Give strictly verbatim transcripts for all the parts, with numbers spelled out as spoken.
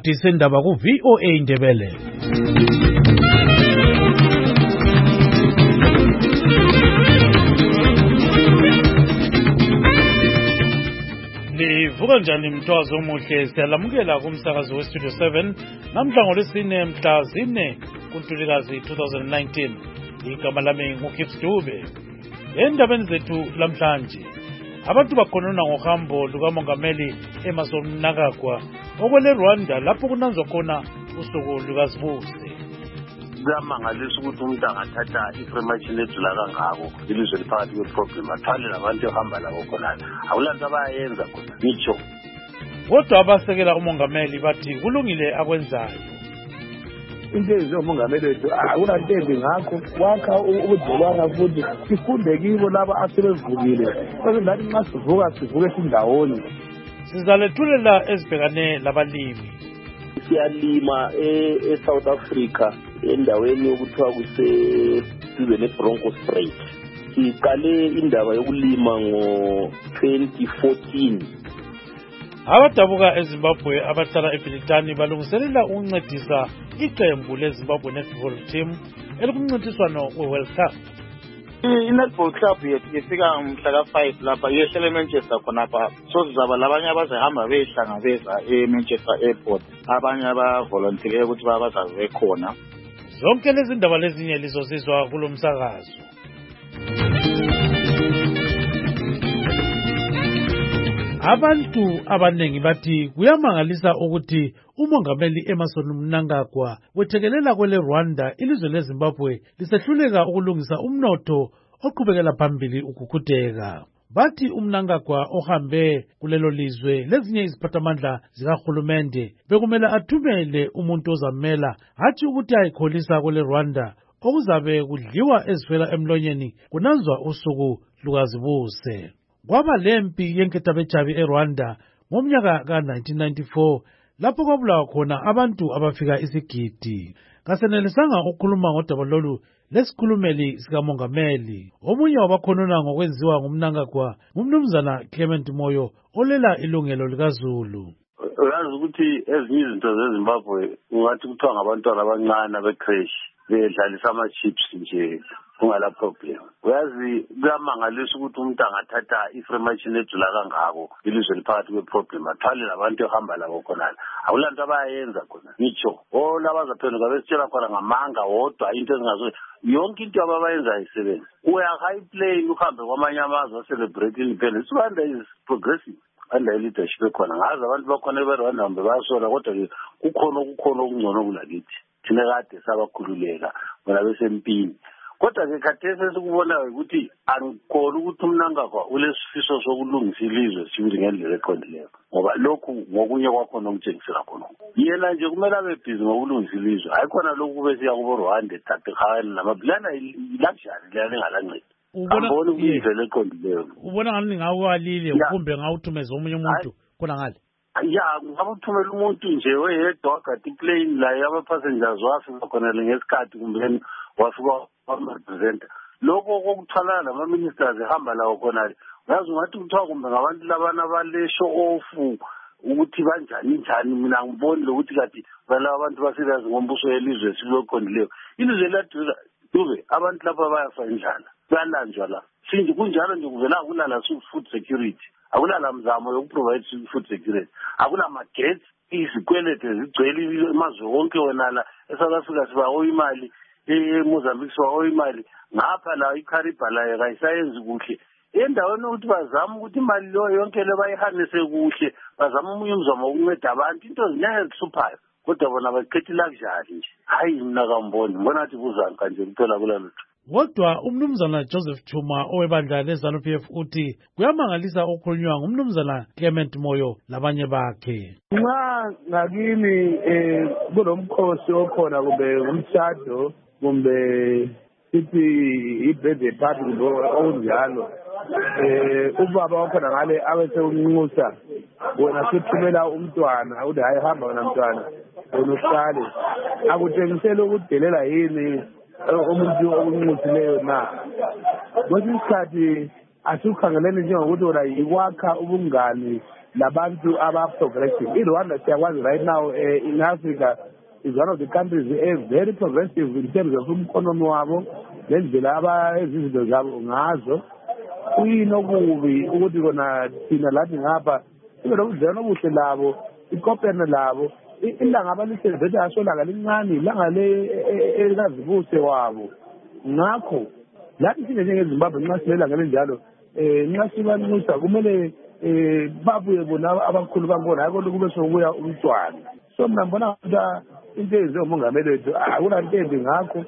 isikhathi sendaba ku V O A Indebele. Livuka njani mthwazo omuhle, siyalamukela kumsakazo westudio seven namhla ngolwesine mhla zine kuNtulikazi two thousand nineteen. Igama lami nguKips Dube. Endabeni zethu lamhlanje, abantu bakhonona ngohambo lukamongameli Emmerson Mnangagwa okwele Rwanda lapho kunanzwa khona usuku lukazibuse. Kuyamangalisa ukuthi umuntu angathatha information edlula kangako ilizwe liphakathi kweproblem athwale labantu ehamba labo khona akulanto abayenza khona ngitsho. Kodwa abasekela umongameli bathi kulungile akwenzayo. Into ezenziwa umongameli wethu akunanto embi ngakho, wakha ubudlelwano futhi sifunde kibo laba asebevukile bese nathi nxa sivuka sivuke sindawonye. Sizalethulela ezibhekane labalimi. Siyalima e-South Africa endaweni yokuthiwa kuseduze ne-Bronkhorstspruit. Siqale indaba yokulima ngo-twenty fourteen. Abadabuka eZimbabwe abahlala eBritani balungiselela ukuncedisa iqembu leZimbabwe Netball Team elikumncintiswano we-World Cup. I-Netball Club yethu yefika mhla ka five lapha yehlele eManchester khonapha, so sizaba labanye abazahamba beyihlangabeza eManchester Airport, abanye abavolontiye ukuthi bazabe khona. Zonke lezi ndaba lezinye lizozizwa kulo msakazo. Abantu abanengi bathi kuyamangalisa ukuthi umongameli Emmerson Mnangagwa wethekelela kwele Rwanda ilizwe leZimbabwe lisehluleka ukulungisa umnotho oqhubekela phambili ukukhutheka. Bathi uMnangagwa ohambe kulelo lizwe lezinye iziphathamandla zikahulumende bekumele athumele umuntu ozamela, hathi ukuthi ayikholisa kwele Rwanda okuzabe kudliwa ezifela emlonyeni kunanzwa usuku lukazibuse. Kwaba lempi yenketabejabi eRwanda ngomnyaka ka nineteen ninety-four lapho kwabulawa khona abantu abafika isigidi. Kasenelisanga ukukhuluma ngodaba lolu lesikhulumeli sikamongameli. Omunye wabakhonona ngokwenziwa ngumNangagwa ngumnumzana Clement Moyo olela ilungelo likaZulu. Uyazi ukuthi ezinye izinto zeZimbabwe ungathi kuthiwa ngabantwana abancane abecrash bedlalisa ama-chips nje kungala problem. Uyazi kuyamangalisa ukuthi umuntu angathatha information edlula kangako ilizwe liphakathi kweproblem athwale labantu ehamba labo khonala akulanto abayenza khona ngitsho. O laba bazaphenduka besitshela khona ngamanga wodwa into ezingazo yonke into ababayenza ayisebenzi. Uya high plane uhambe kwamanye amazwe celebrate independence. Rwanda is progressive under leadership ekhona. Ngazi abantu bakhona eRwanda hambe bayasola kodwa kukhona okukhona okungcono kulakithi. Thina kade sabakhululeka bona besempini. Kodwa ke khathesi esikubonayo ukuthi angikholwa ukuthi uMnangagwa ulesifiso sokulungisa ilizwe sibili ngendlela eqondileyo, ngoba lokhu ngokunye kwakhona okutshengisela khona yena nje kumele abe busy ngokulungisa ilizwe. Hayi khona lokhu besiya kubo Rwanda eTatekgani namabhilana luxury lana engalancedi. Ubona indlela eqondileyo. Ubona ngani ngawalile kumbe ngawuthumeza omunye umuntu khona ngale. Ya ngabuthumela umuntu nje oyedwa kade plane la aba-passengers wafika khona ngesikhathi kumbe wafika wama-representa. Lokho kokuthwala nama-ministers ehamba lawo khona ngazi ungathi kuthiwa kumbe ngabantu labana abale-show off ukuthi banjani njani. Mina ngibonile ukuthi kade balaba abantu basirazi ngombuso welizwe siloqondileyo. Ilizwe ladula Dube abantu lapha bayafa indlala bayalanjwa la sinje kunjalo nje kuvela kulala food security, akulala mzamo yokuprovide food security, akunamagetsi, izikwelete zigcwele emazwe wonke wona la eSouth Africa sibaho imali, eMozambique sibaho imali, ngapha la iKariba la kayisayenzi kuhle. Endaweni ukuthi bazama ukuthi imali lo yonke le bayihanise kuhle, bazama umunye umzamo wokunceda abantu into zinyanga ezisuphayo, kodwa bona baqhethe luxury nje. Hayi mina kamboni mbona athi kuzani kanje kuphela kulalutho. Kodwa umnumzana Joseph Chuma owebandla leZANU P F uthi kuyamangalisa okukhulunywa ngumnumzana Clement Moyo labanye bakhe. Nxa ngakini eh kulomkhosi okhona kumbe umshado kumbe sithi ibirthday party kumbe okunjalo, eh ubaba wakhona ngale abese unxusa wena sithumela umntwana uthi hayi hamba wena mntwana wena uhlale akutshengisela ukudelela yini umuntu okunxusileyo na. Kwesinye isikhathi asukhangeleni njengokuthi wena yikwakha ubungani labantu aba-progressive. I-Rwanda siyakwazi right now uh, in Africa is one of the countries uh, very progressive in terms of umkhonomi wabo nendlela abayizinto zabo ngazo. Kuyinokubi ukuthi kona thina lathi ngapha sibe nobudlelwano obuhle labo, ikopene labo. Ilanga abalisebenzisa asolanga lincane ilanga le elazibuse wabo. Ngakho lathi sine njengeZimbabwe nxa silela ngalenjalo eh nxa sibanusa kumele eh babuye bona abakhulu bangona ayikho kube sokuya umntwana. So mina ngibona ukuthi into ezenziwa umongameli wethu akuna ntembi ngakho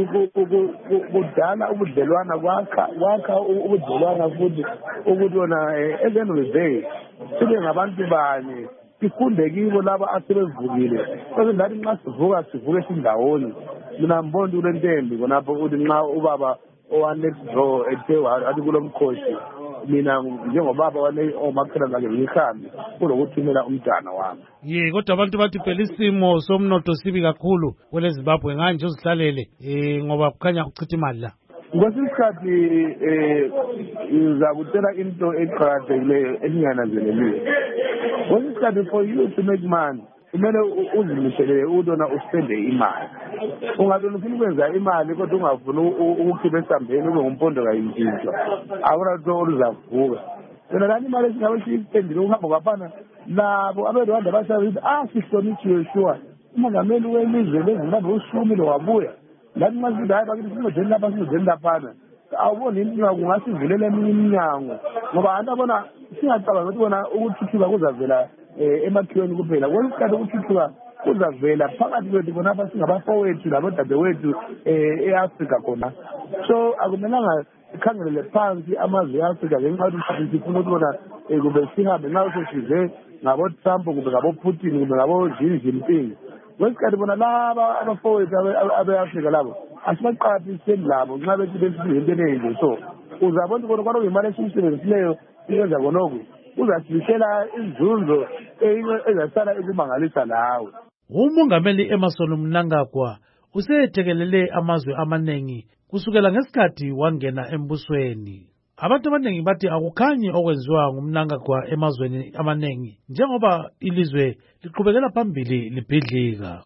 kudala ubudlelwana kwakha kwakha ubudlelwana futhi ukuthi wona ezenu leday sibe ngabantu banye sifunde kibo laba asebevukile. Kodwa ngathi nxa sivuka sivuke sindawoni. Mina ngibona kule ntembi khonapho ukuthi nxa ubaba owan next door ethe athi kulo mkhosi mina njengobaba wale omakhala ngake ngihambe kulokuthumela umntana wami. Ye kodwa abantu bathi phela isimo somnotho sibi kakhulu kwele Zimbabwe nganje uzihlalele eh ngoba kukhanya ukuchitha imali la. Ngosisikhathi eh ngizakutshela into eqhakathekileyo eningananzeleliwe. Ngosisikhathi for you to make money kumele uzimisele udona uspende imali. Ungabe ufuna ukwenza imali kodwa ungafuna ukukhipha esambeni ube ngumpondo kayintshintshwa awura to oluzavuka. Mina lani imali esingabe siyipendile ukuhamba kwafana labo abeRwanda basabithi ah sihlonitshiwe sure umongameli welizwe leZimbabwe ushumile wabuya lani masithi hayi bakithi sinodeni lapha sinodeni laphana awuboni into kungasivulela eminye iminyango ngoba antabona singacabanga ukuthi bona ukuthuthuka kuzavela emakhiweni kuphela kwesikhathi ukuthuthuka kuzavela phakathi kwethu khonapha singabafowethu labodadewethu e-Afrika khona. So akumelanga sikhangelele phansi amazwe e-Afrika ngenxa yokuthi sifuna ukuthi bona kube sihambe nxa sesize ngabo-Trump kumbe ngabo-Putin kumbe ngabo-Xi Jinping. Kwesikhathi bona laba abafowethu abe-Afrika labo asibaqaphiseni labo nxa bethi besibize into enenje. So uzabona ukuthi kwaloku imali esiyisebenzisileyo ikwenza konoku uzasibisela inzunzo ezasala ikumangalisa lawe. Umongameli Emmerson Mnangagwa usethekelele amazwe amaningi kusukela ngesikhathi wangena embusweni. Abantu abaningi bathi akukhanyi okwenziwa ngumNangagwa emazweni amaningi njengoba ilizwe liqhubekela phambili libhidlika.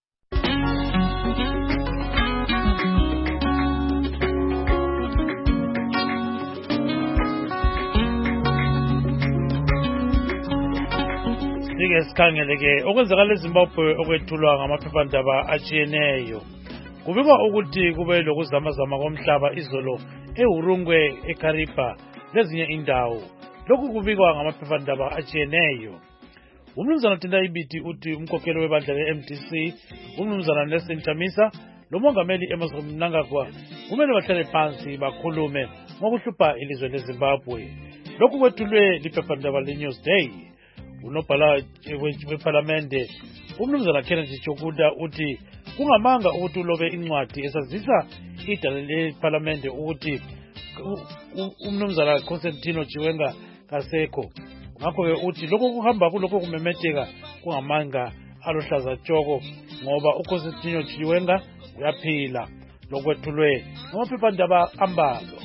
Sike sikhangeleke okwenzakala eZimbabwe okwethulwa ngamaphephandaba atshiyeneyo. Kubikwa ukuthi kube lokuzamazama komhlaba izolo eHurungwe eKariba lezinye indawo. Lokhu kubikwa ngamaphephandaba atshiyeneyo. Umnumzana Tenda Ibiti uthi umkhokheli webandla le-M D C umnumzana Nelson Chamisa lomongameli Emmerson Mnangagwa kumele bahlale phansi bakhulume ngokuhlupha ilizwe leZimbabwe. Lokhu kwethulwe liphephandaba leNewsday. Unobhala weParlamente umnumzana Kennedy Chokuda uthi kungamanga ukuthi ulobe incwadi esazisa idala leParlamente ukuthi umnumzana Constantino Chiwenga kasekho. Ngakho-ke uthi lokho kuhamba kulokho kumemetheka kungamanga aluhlaza tshoko ngoba uConstantino Chiwenga uyaphila. Lokwethulwe ngamaphephandaba ambalwa.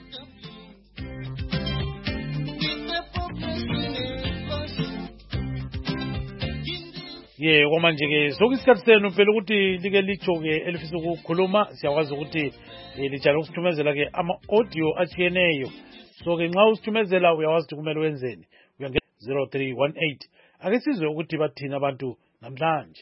Ye kwamanje ke sokusikhathi senu phela ukuthi like licho ke elifisa ukukhuluma siyakwazi ukuthi lijalo ukuthumezela ke ama audio atshiyeneyo. So ke nxa usithumezela uyawazi ukuthi kumele wenzeni. Uyangena zero three one eight ake sizwe ukuthi bathina abantu namhlanje.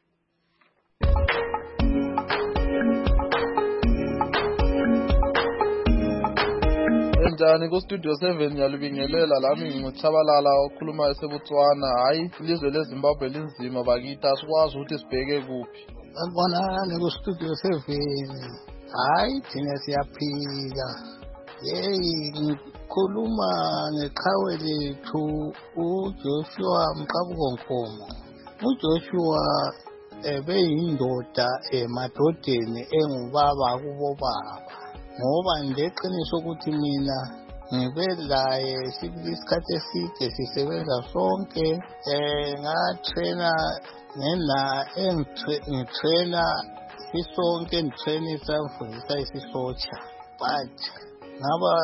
Njani ku studio seven ngiyalibingelela lami nginguthabalala okhuluma eseBotswana. Hayi ilizwe leZimbabwe linzima bakithi asikwazi ukuthi sibheke kuphi. Ngibona ku studio seven. Hayi thina siyaphila. Hey ngikhuluma ngeqhawe lethu uJoshua Mqabunkomo. uJoshua ebeyindoda emadodeni engubaba kubo baba. Ngoba ngeqiniso ukuthi mina ngibe laye isikhathi eside sisebenza sonke eh ngatraina ngena engitraina sisonke ngitrainisa ngifundisa isisotsha but ngaba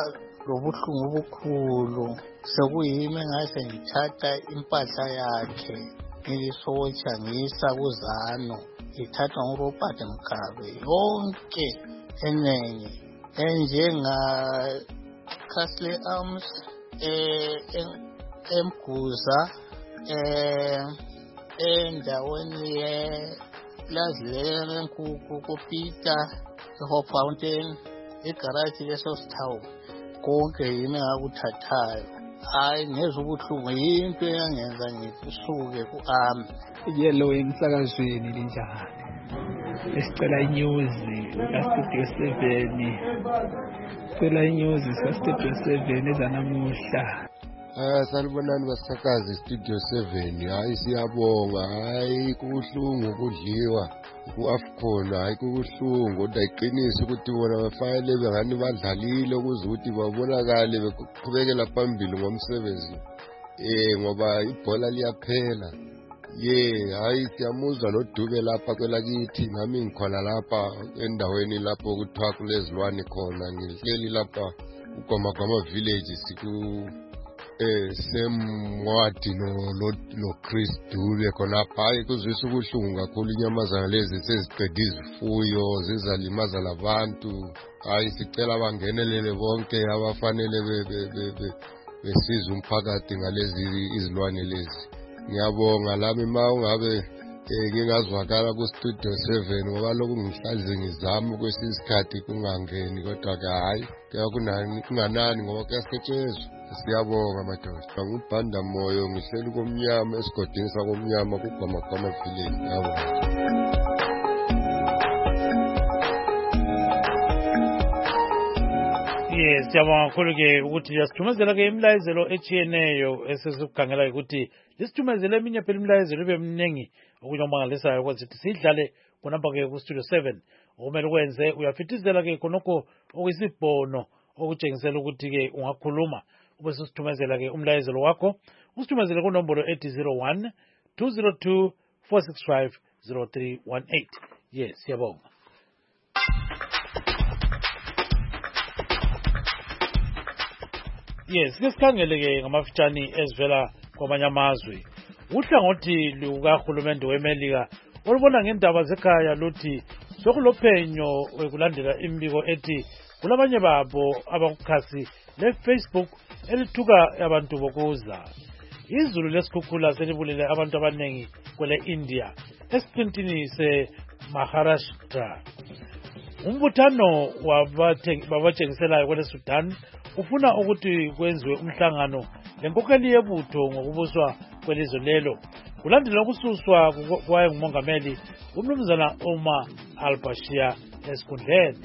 lobuhlungu obukhulu sekuyimi engase ngithatha impahla yakhe ngilisotsha ngiyisa kuzano ithathwa nguRobert Mugabe yonke enengi enjenga Castle Arms eh eMguza eh endaweni ye lazilele nkukhu kupita eHope Fountain egarage leSostown konke yimi ngakuthathayo hayi ngezwe ubuhlungu into eyangenza ngisuke kuami yellow emsakazweni linjani esicela inews ka Studio seven sicela inews ka Studio seven ezanamuhla. Ah sanibonani basakazi Studio seven hayi siyabonga hayi kubuhlungu kudliwa ku-AFCON hayi kubuhlungu kodwa iqiniso ukuthi bona bafanele bengani badlalile ukuze ukuthi babonakale beqhubekela phambili ngomsebenzi eh ngoba ibhola liyaphela ye hayi siyamuzwa noDube lapha kwelakithi nami ngikhona lapha endaweni lapho kuthiwa kulezilwane khona ngihleli lapha uGomagoma village siku eh semwadi no no Chris Dube khonapha hayi kuzwisa ubuhlungu kakhulu inyamazana lezi seziqeda izifuyo zizalimaza labantu hayi sicela bangenelele bonke abafanele besiza umphakathi ngalezi izilwane lezi. Ngiyabonga lami ma ungabe ngingazwakala ku Studio seven ngoba lokhu ngihlalize ngizama kwesisikhathi kungangeni kodwa ke hayi kuyakunani kunganani ngoba kuyasetshezwa. Siyabonga madoda ngubhanda moyo ngihleli komnyama esigodini sakomnyama kuGomagoma village yabo. Yes, siyabonga kakhulu ke ukuthi yasithumezela ke imlayezelo echiyeneyo esesikukhangela ukuthi lisithumezele eminye phela imlayezelo ibe mningi okunyomangalisayo ukuthi sidlale khonapha ke ku Studio seven okumele ukwenze uyafithizela ke khonokho okuyisibhono okutshengisela ukuthi ke ungakhuluma ube susithumezela ke umlayezelo wakho usithumezele ku nombolo ethi zero one two zero two four six five zero three one eight. Yes, siyabonga. Yes, kesikhangele ke ngamafitshane ezivela kwamanye amazwe. Uhlangothi lukahulumende weMelika olubona ngendaba zekhaya luthi sokulophenyo ekulandela imbiko ethi kulabanye babo abakukhasi leFacebook elithuka abantu bokuza. Izulu lesikhukhula selibulele abantu abanengi kwele India esiqintini seMaharashtra. Umbuthano wabatshengiselayo kwele Sudan ufuna ukuthi kwenziwe umhlangano lenkokheli yebutho ngokubuswa kwelizwe lelo kulandela ukususwa kwaye ngumongameli uMnumzana Omar al-Bashir esikhundleni.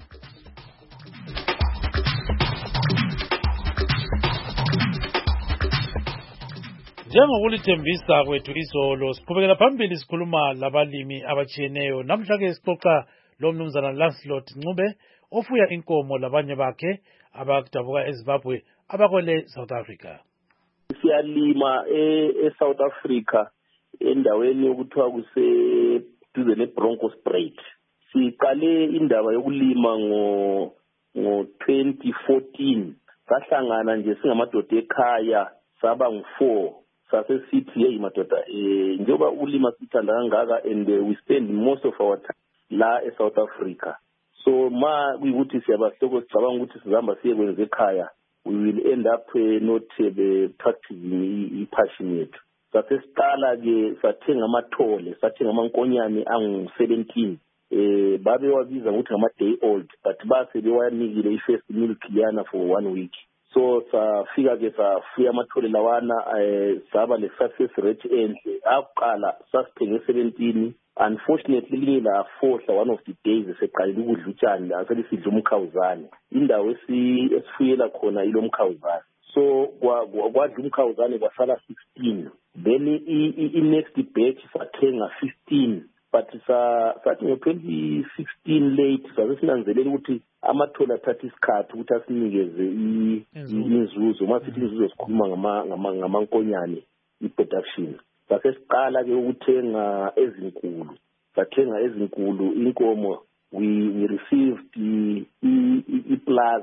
Njengokulithembisa kwethu izolo siqhubekela phambili sikhuluma labalimi abatshiyeneyo namhla ke sixoxa lo Mnumzana Lancelot Ncube ofuya inkomo labanye bakhe abakudabuka eZimbabwe abakwele South Africa. Siyalima eSouth Africa endaweni yokuthiwa kuse duze neBronkosspruit. Siqale indaba yokulima ngo ngo twenty fourteen sahlangana nje singamadoda ekhaya saba ngu four sase sithi hey madoda eh njengoba ulima sithanda kangaka and uh, we spend most of our time la eSouth Africa. So ma kuyukuthi siyabahloko sicabanga ukuthi sizamba siye kwenza ekhaya we will end up uh, not uh, practicing i-passion yethu. Sase siqala ke sathenga amathole sathenga amankonyane angu seventeen eh babe wabiza ukuthi ngama day old but base bewanikile i-first milk yana for one week. So safika ke safuya amathole lawana eh saba le success rate enhle aqala sasithenge seventeen. Unfortunately lila fohla one of the days eseqalile ukudla utshani aselisidla umkhawuzane indawo esifuyela khona ilo mkhawuzane. So kwadla umkhawuzane kwasala sixteen then i next batch sathenga fifteen but sa sathi ngo twenty sixteen late sasinanzelela ukuthi amathola athatha isikhathi ukuthi asinikeze imizuzu masithi imizuzu sikhuluma ngama ngamankonyane i-production. Sase siqala ke ukuthenga ezinkulu sathenga ezinkulu inkomo we we received iplazi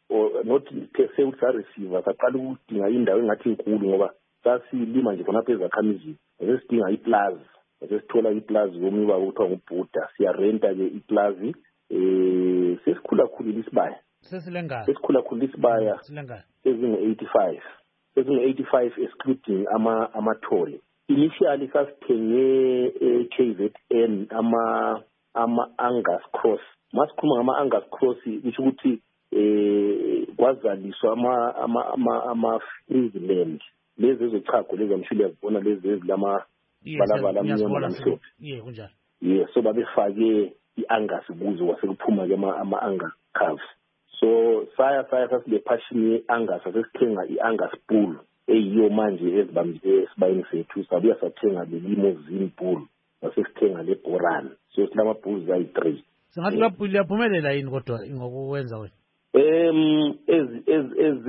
or not per se ukuthi sa-receiver saqala ukudinga indawo engathi inkulu ngoba sasilima nje khonapha ezakhamizini sesidinga iplazi sesithola iplazi komunye ubaba kuthiwa ngubhuda siyarenta-ke iplazi um sesikhulakhulile isibaya sesilengana sesikhulakhulile isibaya ezingu-eighty-five ezingu-eighty-five excluding ama amathole. Initially sasithenge e-K Z N ama ama-Angus cross. Masikhuluma ngama-Angus cross kusho ukuthi eh kwazaliswa ama ama ama ama Friesland lezi ezochago lezi amshilo yabona lezi ezilama balabala amnyama namhlophe. Yeah kunjalo. Yeah, so babefake i-Angus kuzo wasekuphuma ke ama-Angus calves. So saya saya sasile passion ye-Angus asesithenga i-Angus bull eyiyo manje ezibambile esibayeni sethu sabuya sathenga le-Limousin bull asesithenga le-Boran. So silama bulls ayi-three. Singathi lapho liyaphumelela yini kodwa ngokwenza wena? Em ez ez ez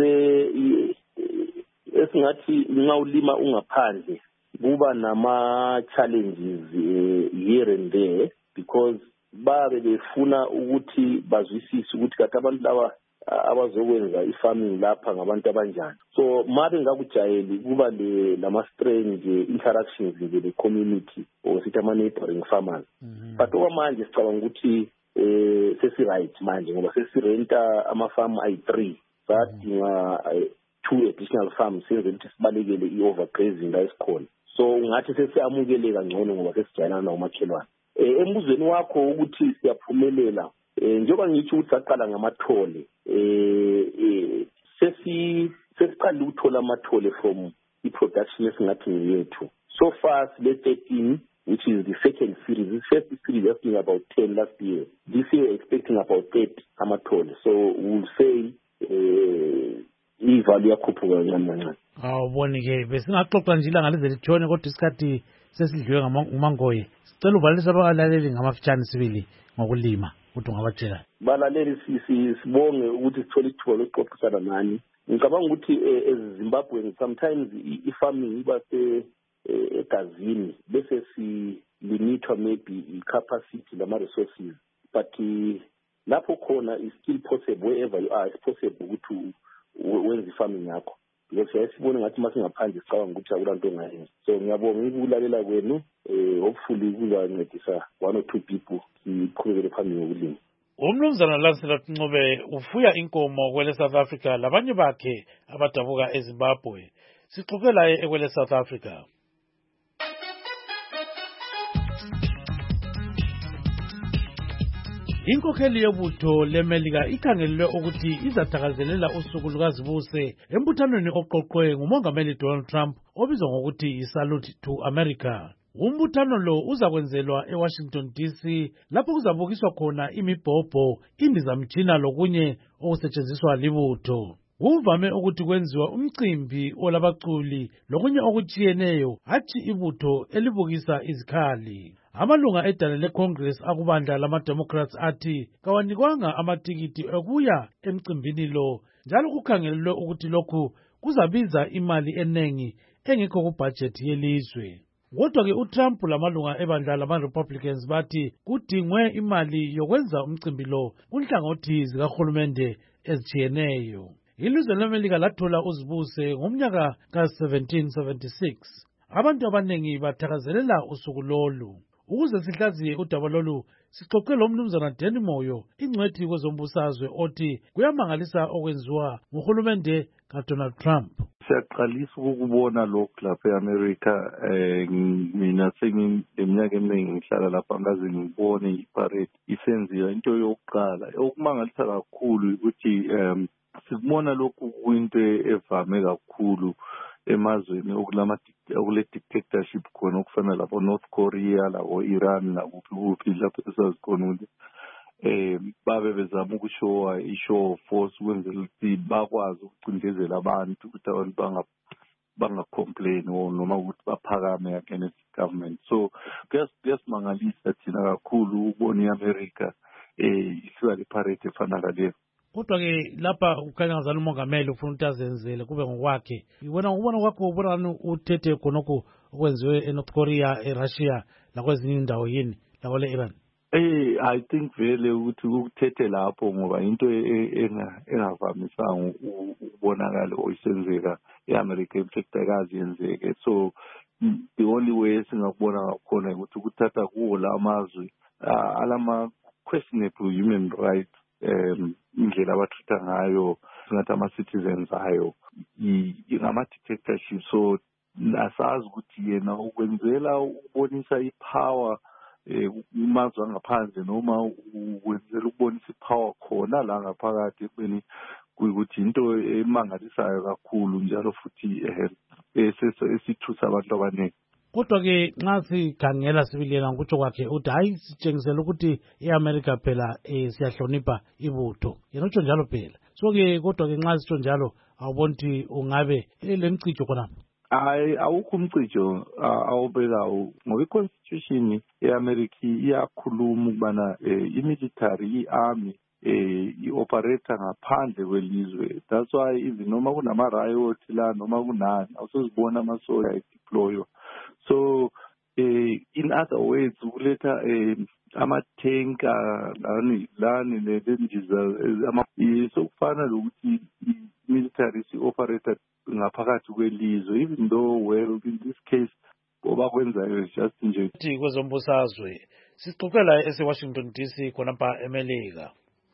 esingathi ngawulima ungaphandle kuba nama challenges here and there because babe befuna ukuthi bazwisise ukuthi kathi abantu laba abazokwenza i-farming lapha ngabantu abanjani. So mabe ngakujayeli kuba le lama strange interactions with the community or sithi ama neighboring farmers. Mm-hmm. But okwamanje sicabanga ukuthi eh sesi right manje ngoba sesirenta ama farm ayi-three sadinga two additional farms senze ukuthi sibalekele i-overgrazing la esikhona. So ungathi sesiyamukeleka ngcono ngoba sesijayelana nomakhelwane. Eh embuzweni wakho ukuthi siyaphumelela eh njengoba ngithi ukuthi saqala ngamathole eh sesi sesiqala ukuthola amathole from i-production esingathi ngiyethu. So far le thirteen which is the second series. The first series is asking about ten last year. This year we're expecting about thirty amathole. So we'll say uh, i-value yakhuphuka kancane kancane. Awuboni ke besingaxoxa nje ilanga lize litshone kodwa isikhathi sesidliwe nguMangoye. Sicela uvalisa abalaleli ngamafitshane sibili ngokulima ukuthi ungabatshela. Balaleli sibonge ukuthi sithole ithuba lokuxoxisana nani. Ngicabanga ukuthi eZimbabwe sometimes i-farming iba se egazini bese si-limitwa maybe i-capacity lama-resources but lapho khona is still possible wherever you are it's possible ukuthi wenze i-farming yakho because siyasibona ngathi masingaphandle sicabanga ukuthi akulanto ongayenza. So ngiyabonga ukulalela kwenu eh hopefully kuzancedisa one or two people siqhubekele phambili ngokulima. Umnumzana Lancelot Ncube ufuya inkomo kwele South Africa labanye bakhe abadabuka eZimbabwe. Sixoxela ekwele South Africa. Inkokheli yobutho leMelika ikhangelwe ukuthi izathakazelela usuku lukazibuse embuthanweni oqoqwe ngumongameli Donald Trump obizwa ngokuthi iSalute to America. Umbuthano lo uzakwenzelwa eWashington D C lapho kuzabukiswa khona imibhobho, indizamtshina lokunye okusetshenziswa libutho. Kuvame ukuthi kwenziwa umcimbi olabaculi lokunye okutshiyeneyo hathi ibutho elibukisa izikhali. Amalunga edale leCongress akubandla lama-Democrats athi kawanikwanga amatikiti okuya emcimbini lo njalo kukhangelelwe ukuthi lokhu kuzabiza imali enengi engekho kubudget yelizwe. Kodwa-ke uTrump lamalunga ebandla lama-Republicans bathi kudingwe imali yokwenza umcimbi lo kunhlangothi zikahulumende ezitshiyeneyo. Ilizwe leMelika lathola uzibuse ngomnyaka ka seventeen seventy-six. Abantu abanengi bathakazelela usuku lolu. Ukuze sihlaziye udaba lolu sixoxe lo mnumzana Danny Moyo ingcwethi kwezombusazwe othi kuyamangalisa okwenziwa nguhulumende kaDonald Trump. Siyaqalisa ukubona lokhu lapha eAmerica eh mina sengiminyaka eminingi ngihlala lapha ngaze ngibone iparade isenziwa into yokuqala okumangalisa kakhulu ukuthi em sikubona lokhu kuyinto evame kakhulu emazweni okulama okule dictatorship khona okufana lapho North Korea labo Iran lakuphi kuphi lapho esazikhona ukuthi eh babe bezama ukushowa ishow force ukwenzela ukuthi bakwazi ukucindezela abantu ukuthi abantu banga banga complain noma ukuthi baphakame against government. So kuyasimangalisa thina kakhulu ukubona iAmerica eh isiwa le parade efana naleyo. Kodwa-ke lapha kukhanya ngazana umongameli ufuna ukuthi azenzele kube ngokwakhe. Wena ngubona kwakho ubona uthethe khonokho okwenziwe eNorth Korea, eRussia nakwezinye indawo yini lakwele Iran? Eh I think vele ukuthi ukuthethe lapho ngoba into engavamisanga ukubonakala oyisenzeka eAmerica emhlekazi yenzeke. So the only way singakubona ngakhona ukuthi ukuthatha kuwo lamazwe alama questionable human rights um indlela abathutha ngayo singathi ama citizens ayo ingama dictatorship. So asazi ukuthi yena ukwenzela ukubonisa ipower umazwe ngaphandle noma ukwenzela ukubonisa ipower khona la ngaphakathi ekubeni kuyikuthi into emangalisayo kakhulu njalo futhi esithusa abantu abaningi. Kodwa ke nxa sikhangela sibilela ngokutsho kwakhe uthi hayi sitshengisela ukuthi eAmerica phela siyahlonipha ibutho yena utsho njalo phela. So ke kodwa ke nxa sitsho njalo awubona ukuthi ungabe lemcijo khona. Hayi awukho umcijo awubekayo ngoba iconstitution yeAmerica iyakhuluma ukubana imilitary iarmy eh ioperate ngaphandle kwelizwe. That's why even noma kunama riot la noma kunani awusozibona amasoldier deploy. So eh in other words ukuletha eh ama tank lani lani lendiza ama sokufana lokuthi military si operate ngaphakathi kwelizwe, even though well in this case oba kwenzayo just nje ukuthi kwezombusazwe sixoxela eseWashington D C khona pa eMelika.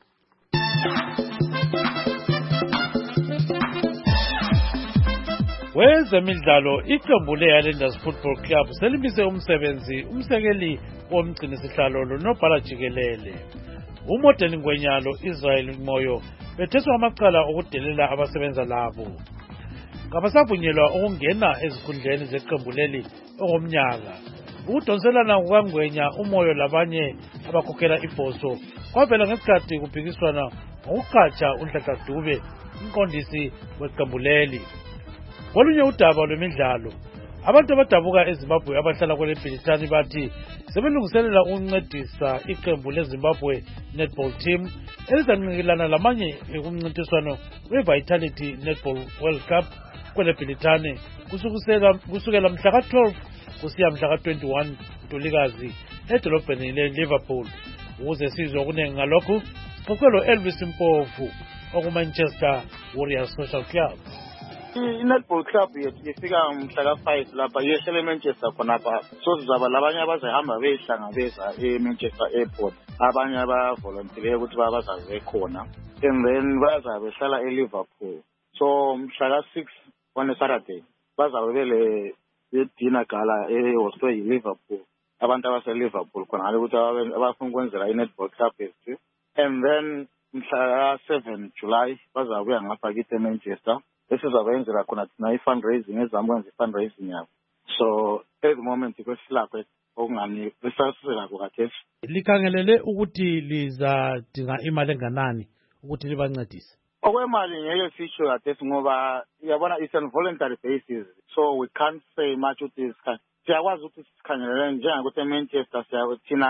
Wezemidlalo iqembu leHighlanders Football Club selimise umsebenzi umsekeli womgcini sihlalo lonobhala jikelele uModern Ngwenyalo Israel Moyo betheswa amacala okudelela abasebenza labo. Kabasavunyelwa ukungena ezikhundleni zeqembu leli okomnyaka. Ukudonselana kukaNgwenya uMoyo labanye abakhokhela ibhoso kwavela ngesikhathi kuphikiswana ngokuqhatsha uNhlanhla Dube umqondisi weqembu leli. Kolunye udaba lwemidlalo abantu abadabuka eZimbabwe abahlala kwele Britani bathi sebelungiselela ukuncedisa iqembu leZimbabwe netball team elizanqikilana lamanye ekumncintiswano weVitality Netball World Cup kwele Britani kusukela kusukela mhla ka twelve kusiya mhla ka twenty-one Ntulikazi edolobheni leLiverpool. Ukuze sizwe okunengi ngalokhu xoxelo Elvis Mpofu okuManchester Warriors Social Club. I-netball club yethu ifika mhla ka five lapha yehlele eManchester khonapha. So sizaba labanye abazahamba beyihlangabeza eManchester Airport, abanye abavolunteer ukuthi bazabe khona, and then bazabe hlala eLiverpool. So mhla ka six on a Saturday bazabe bele dinner gala ehostwe yiLiverpool, abantu abaseLiverpool khona ukuthi abafuna ukwenzela i-netball club yethu. And then mhla ka seven July bazabuya ngapha kithi eManchester esizabenzela khona thina i-fundraising ezamukwenza i-fundraising yabo. So at the moment kwesihlakwe okungani besasizela kukathethi likhangelele ukuthi lizadinga imali enganani ukuthi libancedise. Okwemali ngeke sisho kathethi ngoba yabona it's on voluntary basis, so we can't say much ukuthi siyakwazi ukuthi sikhangelele njengokuthi eManchester siyathina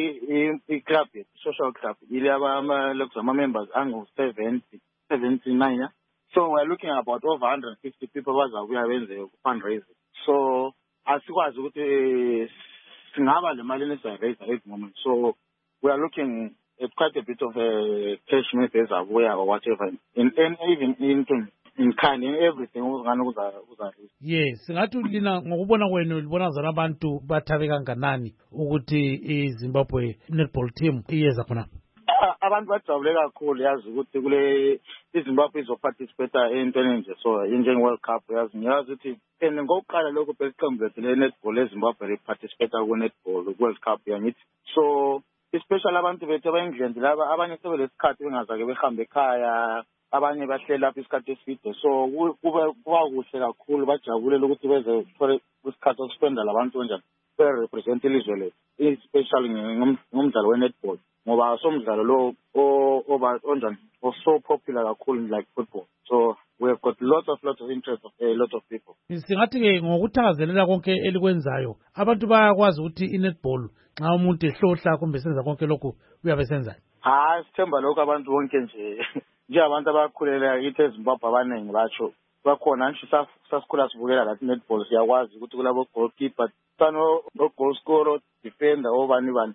i-club social club ile ama members angu seventy seventy-nine. So we're looking at about over one hundred fifty people bazabuya benze fundraising. So asikwazi ukuthi singaba le mali nesiraise at the moment. So we are looking at quite a bit of a cash maybe ezabuya or whatever, in, in even in in kind in everything ungana kuza kuza. Yes, singathi lina ngokubona kwenu libona zana abantu bathabe kanganani ukuthi iZimbabwe netball team iyeza khona. Abantu bajabule kakhulu yazi ukuthi kule iZimbabwe izoparticipate entweni nje so injeng World Cup yazi ngiyazi ukuthi and ngokuqala lokho besiqembu lethu le-netball eZimbabwe liparticipate ku-netball World Cup yangithi. So especially abantu bethu abayindlendi laba abanye sebelesikhathi bengazake behambe ekhaya, abanye bahleli lapha isikhathi eside, so kuba kuhle kakhulu bajabulela ukuthi beze isikhathi sokuspenda labantu njani berepresent ilizwe lethu, especially ngomdlalo we-netball ngoba somdlalo lo oba onjani so popular kakhulu like football. So we have got lots of lots of interest of a lot of people. Singathi ke ngokuthakazelela konke elikwenzayo abantu bayakwazi ukuthi i-netball nxa umuntu ehlohla kumbe senza konke lokhu uyabe senza. Hayi sithemba lokho abantu bonke nje nje abantu abakhulela ithi eZimbabwe abaningi batsho bakhona nje sasikhula sivukela la netball siyakwazi ukuthi kulabo goalkeeper sano no goal scorer defender obani bani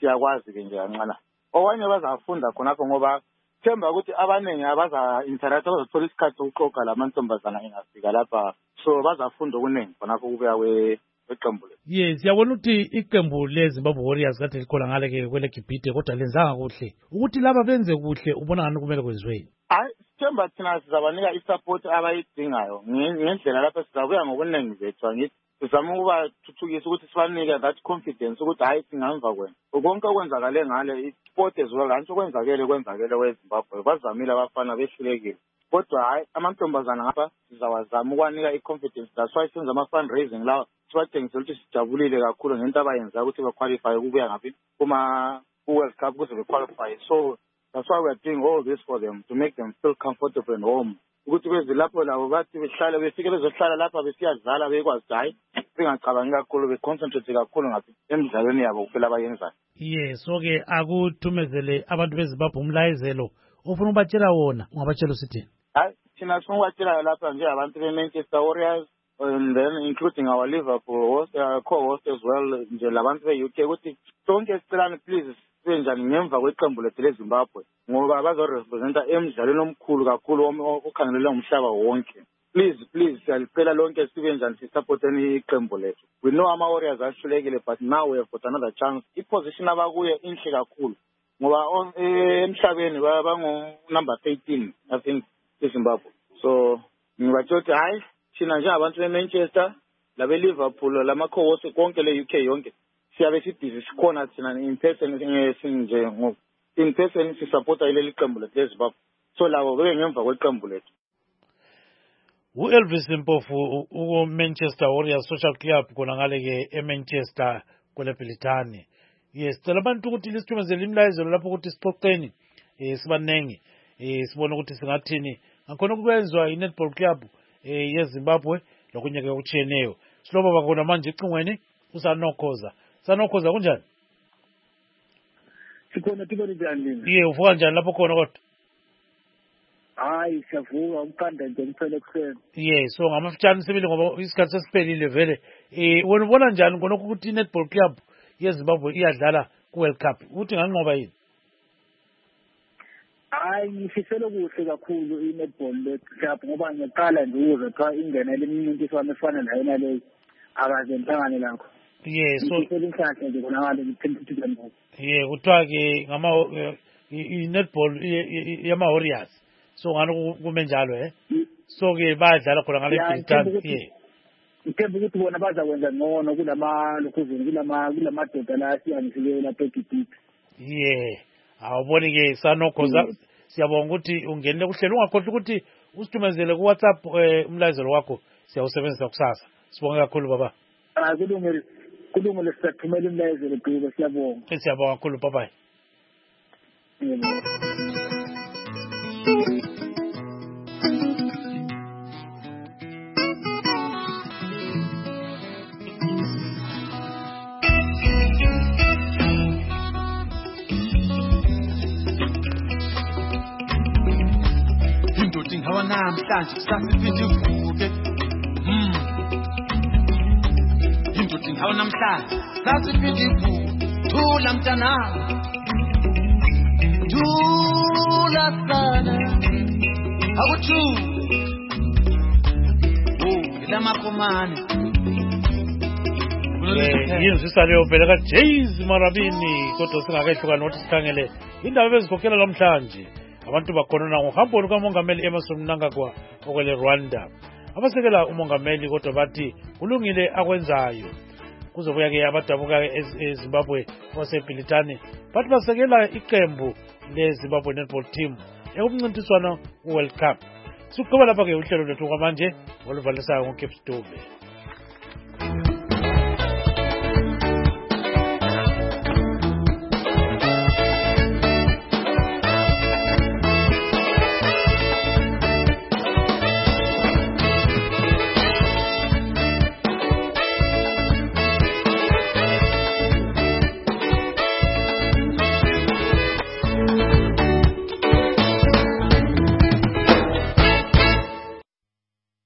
siyakwazi-ke nje kancane okwanye bazafunda khonapho ngoba themba ukuthi abaningi abaza-interact bazothola isikhathi sokuxoxa la mantombazana engafika lapha so bazafunda okuningi khonapho kubuya kweqembu lethu. Yes, siyabona ukuthi iqembu leZimbabwe Warriors kade likhona ngale-ke kwele Gibhide kodwa lenzanga kuhle ukuthi laba benze kuhle ubona ngani kumele kwenziweni? Hayi themba thina sizabanika i-support abayidingayo ngendlela lapho sizabuya ngokuningi zethu angithi sizama ukubathuthukisa ukuthi sibanike that confidence ukuthi hayi singamva kwena konke okwenzakale ngale i-sport as well antsho kwenzakele kwenzakele kweZimbabwe bazamile abafana behlulekile kodwa hayi amantombazana ngapha sizawazama ukwanika i-confidence that's why senza ama-fundraising lawa sibatshengisela ukuthi sijabulile kakhulu ngento abayenzayo ukuthi baqualify ukubuya ngaphi kuma-World Cup ukuze bequalify so that's why we are doing all this for them to make them feel comfortable and home ukuthi kwezi lapho labo bathi behlale befike bezohlala lapha besiyadlala bekwazi hayi singacabangi kakhulu beconcentrate kakhulu ngaphi emidlalweni yabo kuphela abayenzayo. Yes, so-ke akuthumezele abantu beZimbabwe umlayezelo ufuna ubatshela wona ungabatshela usithini? Hayi thina sifuna ukubatshela lapha nje abantu be-Manchester Warriors and then including our Liverpool host, uh, co-host as well nje labantu be-U K ukuthi sonke sicelani please senjani ngemva kweqembu lethu leZimbabwe ngoba bazorepresenta emidlalweni omkhulu kakhulu okhangelelwe umhlaba wonke. Please please siyalicela lonke sibe njani sisupporteni iqembu lethu. We know ama-Warriors ahlulekile but now we have got another chance. I-position abakuyo inhle kakhulu ngoba emhlabeni bangu-number thirteen I think eZimbabwe. So ngibatshela ukuthi hayi thina njengabantu be-Manchester labe-Liverpool lama-co-host konke le-U K yonke siyabe sibhizi sikhona thina in person sinje in person sisupporta ileli qembu lethu leZimbabwe so labo bebe ngemva kweqembu lethu. U-Elvis Mpofu u-Manchester Warriors Social Club khona ngale-ke eManchester kwele Britani. Yes, sicela abantu ukuthi lisithumezele imlayezelo lapho ukuthi sixoxeni eh sibanengi eh sibone ukuthi singathini ngakhona ukubenzwa i-Netball Club eh yeZimbabwe lokunye-ke okutshiyeneyo. Silobo bakhona manje icingweni uSanokhoza. Sanokhoza kunjani? Sikhona tibona njani? Ye uvuka njani lapho khona kodwa? Hayi siyavuka umkanda nje kuphela kuseni. Ye so ngamafutshane sibili ngoba isikhathi sesiphelile vele. Eh wena ubona njani khona ukuthi i-Netball Club yeZimbabwe iyadlala ku-World Cup? Uthi nganqoba yini? Hayi ngifisela kuhle kakhulu i-Netball Club ngoba ngiqala nje ukuze xa ingenele imincintiswano efana nayo naleyo akaze ngihlangane lakho. Yeah, so ngifisela nje khona ngale ngithemba ukuthi yeah, kuthiwa-ke ngama i-netball yama-Warriors so ngani kume njalo eh so-ke bayadlala khona ngale Britani. Yeah, ngithemba ukuthi bona bazakwenza ngcono kulama lokhuzini kulama kulamadoda la siyangisile lapha eGibhide. Yeah, awuboni-ke Sanokhoza siyabonga ukuthi ungenile kuhlelo ungakhohlwa ukuthi usithumezele ku-WhatsApp umlayezelo wakho siyawusebenzisa kusasa. Sibonge kakhulu baba. Ah kulungile kulungile siyathumela imlayezelo Dube siyabonga. Siyabonga kakhulu bye bye. Indoda namhlanje kusasiphinda ivuke. Mm. Indoda ingawo namhlanje sasiphinda ivuke. Thula mntana. Thula sana. Awuthu. Oh, lamakhomane. yenzisa leyo phela kaJays Marabini kodwa singakehluka nokuthi sikhangele indaba bezikhokhela namhlanje abantu bakhonona ngohambo lukamongameli Emmerson Mnangagwa okwele Rwanda. Abasekela umongameli kodwa bathi kulungile akwenzayo. Kuzobuya-ke abadabuka eZimbabwe waseBritani bathi basekela iqembu leZimbabwe Netball Team ekumncintiswano World Cup. Siqhubeka lapha-ke uhlelo lwethu kwamanje oluvalisayo ngoCape Stove.